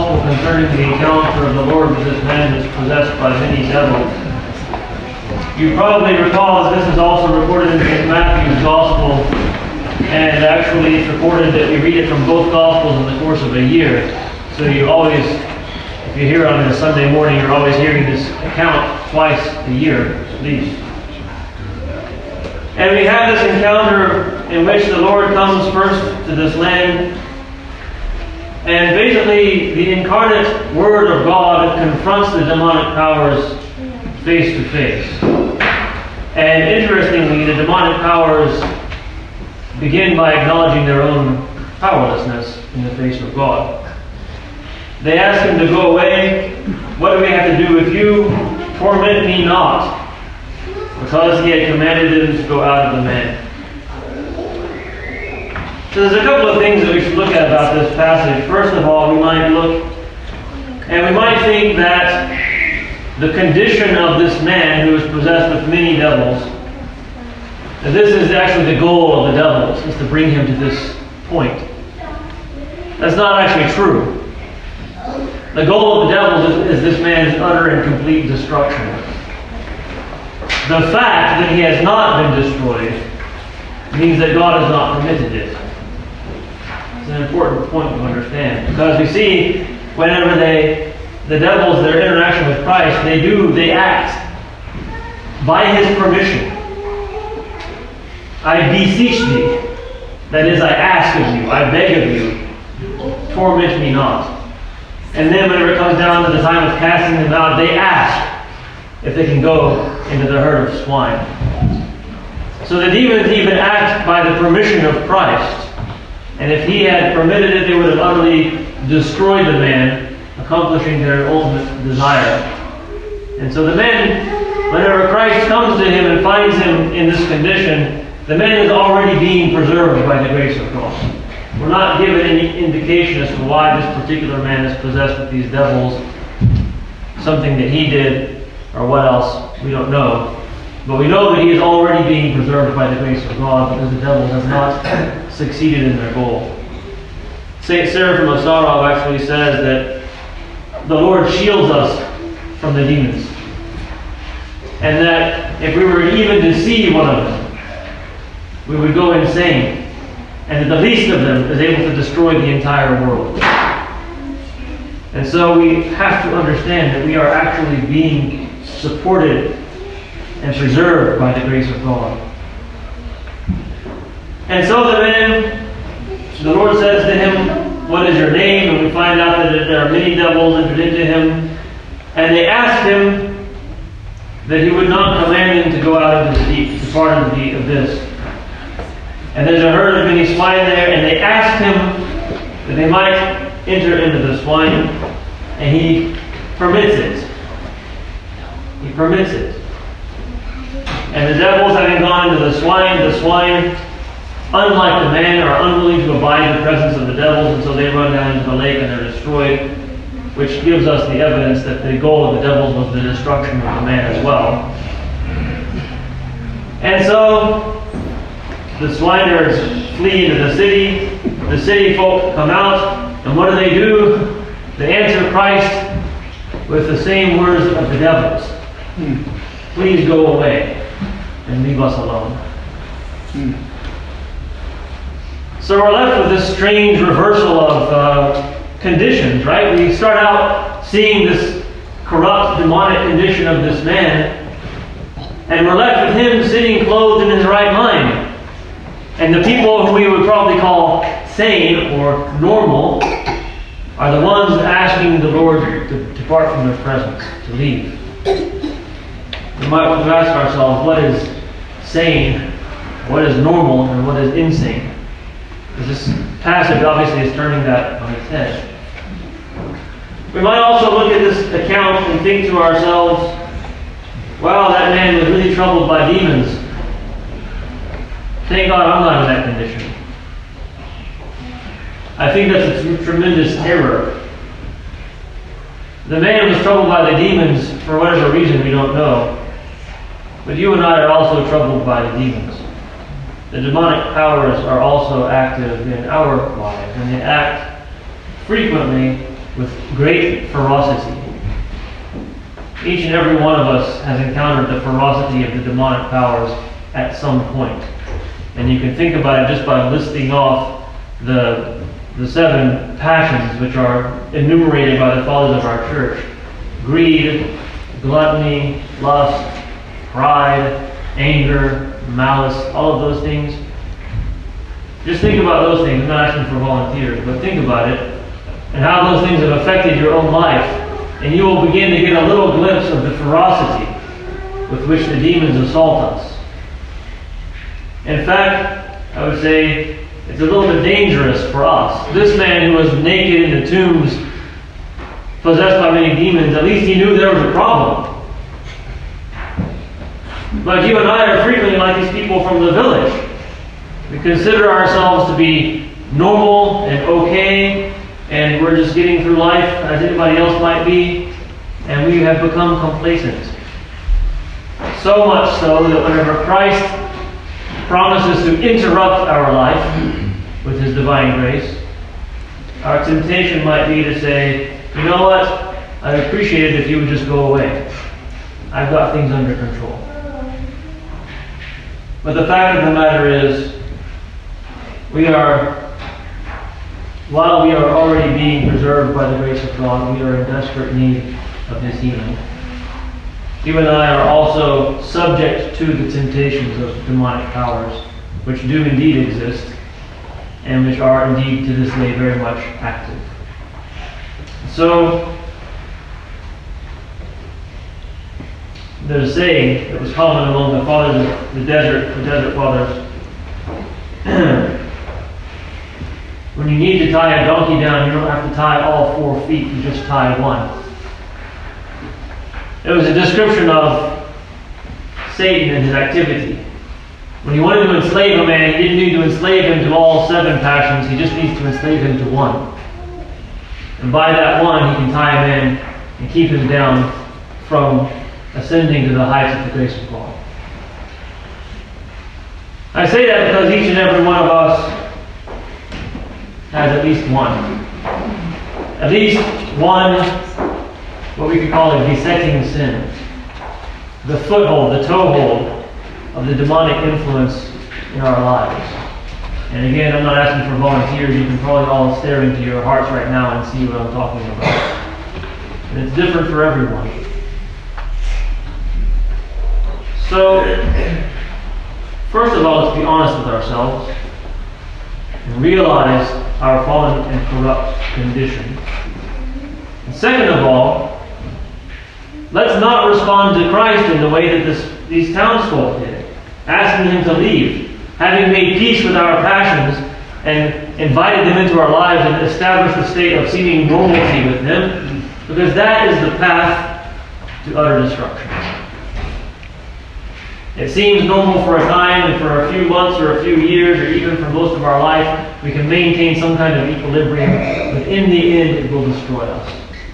Gospel concerning the encounter of the Lord with this man that's possessed by many devils. You probably recall that this is also recorded in Matthew's Gospel, and actually it's recorded that we read it from both Gospels in the course of a year. So you always, if you hear it on a Sunday morning, you're always hearing this account twice a year, at least. And we have this encounter in which the Lord comes first to this land, and basically the incarnate Word of God confronts the demonic powers face to face. And interestingly, the demonic powers begin by acknowledging their own powerlessness in the face of God. They ask him to go away. What do we have to do with you? Torment me not. Because he had commanded him to go out of the man. So there's a couple of things that we should look at about this passage. First of all, we might look and we might think that the condition of this man who is possessed with many devils, that this is actually the goal of the devils, is to bring him to this point. That's not actually true. The goal of the devils is this man's utter and complete destruction. The fact that he has not been destroyed means that God has not permitted it. It's an important point to understand. Because we see whenever the devils, their interaction with Christ, they act by his permission. I beseech thee, that is, I ask of you, I beg of you, torment me not. And then whenever it comes down to the time of casting them out, they ask if they can go into the herd of swine. So the demons even act by the permission of Christ. And if he had permitted it, they would have utterly destroyed the man, accomplishing their ultimate desire. And so the man, whenever Christ comes to him and finds him in this condition, the man is already being preserved by the grace of God. We're not given any indication as to why this particular man is possessed with these devils, something that he did, or what else, we don't know. But we know that he is already being preserved by the grace of God because the devils have not succeeded in their goal. St. Seraphim of Sarov actually says that the Lord shields us from the demons. And that if we were even to see one of them, we would go insane. And that the least of them is able to destroy the entire world. And so we have to understand that we are actually being supported and preserved by the grace of God. And so the Lord says to him, what is your name? And we find out that there are many devils entered into him. And they asked him that he would not command them to go out into the deep, to part of the abyss. And there's a herd of many swine there, and they asked him that they might enter into the swine, and he permits it. He permits it. And the devils, having gone into the swine, unlike the man, are unwilling to abide in the presence of the devils, and so they run down into the lake and they're destroyed, which gives us the evidence that the goal of the devils was the destruction of the man as well. And so the swineherders flee into the city folk come out, and what do? They answer Christ with the same words of the devils. Please go away and leave us alone. So we're left with this strange reversal of conditions, right? We start out seeing this corrupt, demonic condition of this man, and we're left with him sitting clothed in his right mind. And the people who we would probably call sane or normal are the ones asking the Lord to depart from their presence, to leave. We might want to ask ourselves, what is sane, what is normal, and what is insane? Because this passage obviously is turning that on its head. We might also look at this account and think to ourselves, wow, that man was really troubled by demons. Thank God I'm not in that condition. I think that's a tremendous error. The man was troubled by the demons for whatever reason we don't know. But you and I are also troubled by the demons. The demonic powers are also active in our lives, and they act frequently with great ferocity. Each and every one of us has encountered the ferocity of the demonic powers at some point. And you can think about it just by listing off the 7 passions which are enumerated by the fathers of our church. Greed, gluttony, lust, pride, anger, malice, all of those things. Just think about those things. I'm not asking for volunteers, but think about it and how those things have affected your own life. And you will begin to get a little glimpse of the ferocity with which the demons assault us. In fact, I would say it's a little bit dangerous for us. This man who was naked in the tombs, possessed by many demons, at least he knew there was a problem. But you and I are frequently like these people from the village. We consider ourselves to be normal and okay, and we're just getting through life as anybody else might be, and we have become complacent. So much so that whenever Christ promises to interrupt our life with His divine grace, our temptation might be to say, you know what, I'd appreciate it if you would just go away. I've got things under control. But the fact of the matter is, while we are already being preserved by the grace of God, we are in desperate need of His healing. You and I are also subject to the temptations of demonic powers, which do indeed exist, and which are indeed to this day very much active. So, there's a saying that was common among the fathers of the desert fathers. When you need to tie a donkey down, you don't have to tie all 4 feet, you just tie one. It was a description of Satan and his activity. When he wanted to enslave a man, he didn't need to enslave him to all 7 passions, he just needs to enslave him to one. And by that one, he can tie him in and keep him down from ascending to the heights of the grace of God. I say that because each and every one of us has at least one. At least one, what we could call a besetting sin. The foothold, the toehold of the demonic influence in our lives. And again, I'm not asking for volunteers. You can probably all stare into your hearts right now and see what I'm talking about. And it's different for everyone. So, first of all, let's be honest with ourselves and realize our fallen and corrupt condition. And second of all, let's not respond to Christ in the way that these townsfolk did, asking Him to leave, having made peace with our passions and invited them into our lives and established a state of seeming normalcy with them, because that is the path to utter destruction. It seems normal for a time, and for a few months or a few years, or even for most of our life, we can maintain some kind of equilibrium, but in the end it will destroy us.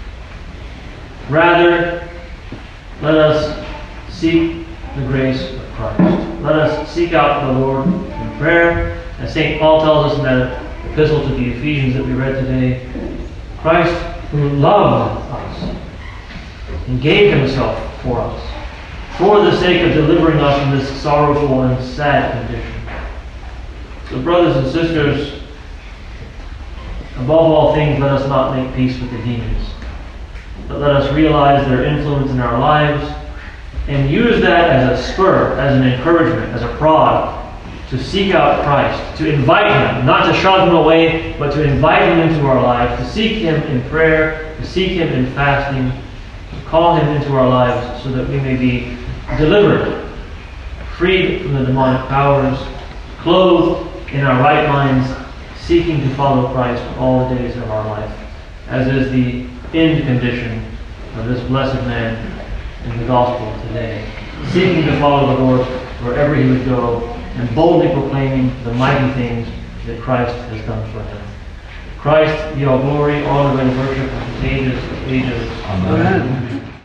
Rather, let us seek the grace of Christ. Let us seek out the Lord in prayer. As St. Paul tells us in that epistle to the Ephesians that we read today, Christ who loved us and gave Himself for us, for the sake of delivering us from this sorrowful and sad condition. So brothers and sisters, above all things, let us not make peace with the demons, but let us realize their influence in our lives and use that as a spur, as an encouragement, as a prod to seek out Christ, to invite Him, not to shove Him away, but to invite Him into our lives, to seek Him in prayer, to seek Him in fasting, to call Him into our lives so that we may be delivered, freed from the demonic powers, clothed in our right minds, seeking to follow Christ all the days of our life, as is the end condition of this blessed man in the gospel today, seeking to follow the Lord wherever He would go, and boldly proclaiming the mighty things that Christ has done for Him. Christ be all glory, honor, and worship of the ages of ages. Amen.